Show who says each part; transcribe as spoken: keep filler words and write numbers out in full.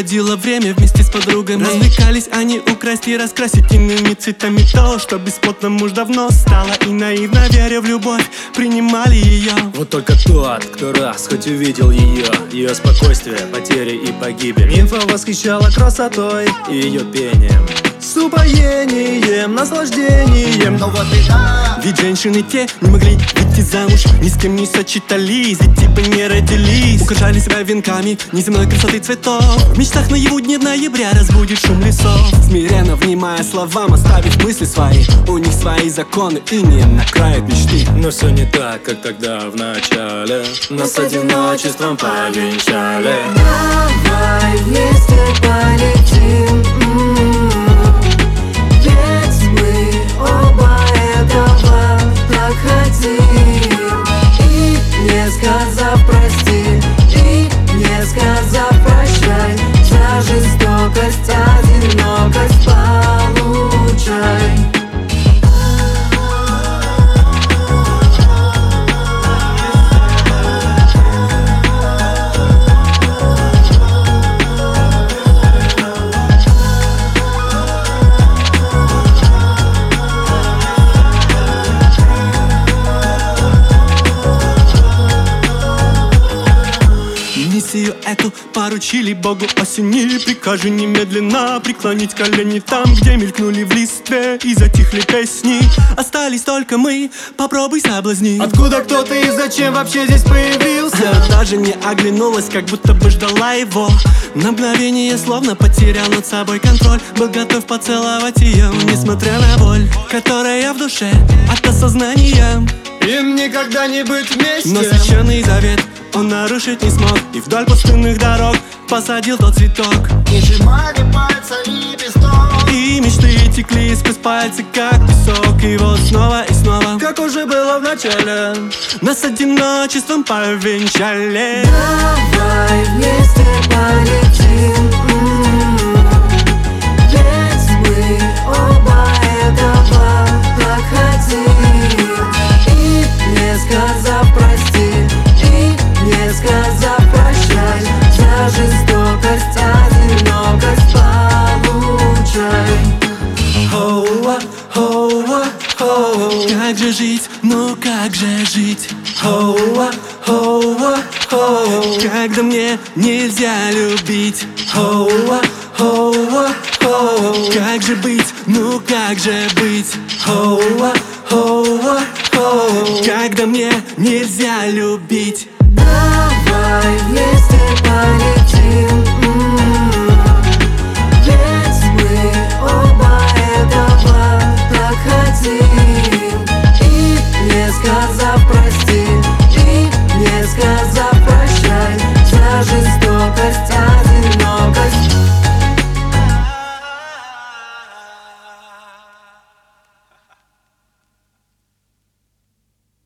Speaker 1: проводила время вместе с подругами. Развлекались они украсть и раскрасить иными цветами то, что бесплотно уж давно стало. И наивно веря в любовь, принимали ее.
Speaker 2: Вот только тот, кто раз хоть увидел ее, ее спокойствие, потери и погибель. Инфа восхищала красотой и ее пением, с упоением, наслаждением. Но вот беда,
Speaker 1: ведь женщины те не могли выйти замуж, ни с кем не сочетались, ведь типа не родились. Украшали себя венками неземной красоты цветов. В мечтах наяву дни ноября разбудит шум лесов. Смиренно внимая словам, оставив мысли свои, у них свои законы, и не накроет мечты.
Speaker 2: Но все не так, как тогда в начале. Нас одиночеством повенчали.
Speaker 3: Давай вместе полетим, ведь мы оба этого так хотим. И не сказав прости, и не сказав прощай, за жестокость одинокость получай.
Speaker 1: Миссию эту поручили Богу, осенили. Прикажи немедленно преклонить колени там, где мелькнули в листве и затихли песни. Остались только мы, попробуй соблазни.
Speaker 2: Откуда кто ты и зачем вообще здесь появился?
Speaker 1: Она даже не оглянулась, как будто бы ждала его. На мгновение словно потерял над собой контроль. Был готов поцеловать ее, несмотря на боль, которая в душе от осознания.
Speaker 2: Им никогда не быть вместе.
Speaker 1: Но священный завет он нарушить не смог, и вдоль пустынных дорог посадил тот цветок.
Speaker 3: И сжимали пальцы лепесток,
Speaker 1: и мечты текли сквозь пальцы, как песок. И вот снова и снова,
Speaker 2: как уже было в начале,
Speaker 1: нас одиночеством повенчали.
Speaker 3: давай вместе полетим, ведь мы оба этого так хотим. И не сказав прости, и не сказав прощай, за жестокость одинокость получай.
Speaker 1: Хоуа, хоуа, хоу. Как же жить, ну как же жить? Хоуа, хоуа, хоу. Когда мне нельзя любить? Хоуа, хоуа, хоу. Как же быть, ну как же быть? Хоуа, хоуа, хоу. Когда мне нельзя любить?
Speaker 3: Давай вместе полетим,